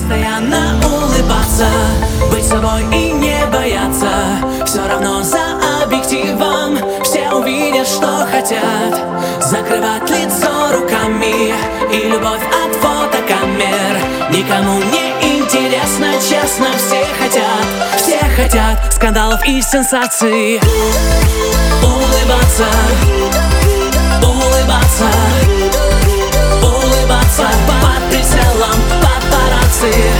постоянно улыбаться, быть собой и не бояться. Все равно за объективом все увидят, что хотят. Закрывать лицо руками и любовь от фотокамер никому не интересно, честно, все хотят скандалов и сенсаций. Улыбаться, улыбаться, улыбаться под прицелом папарацци.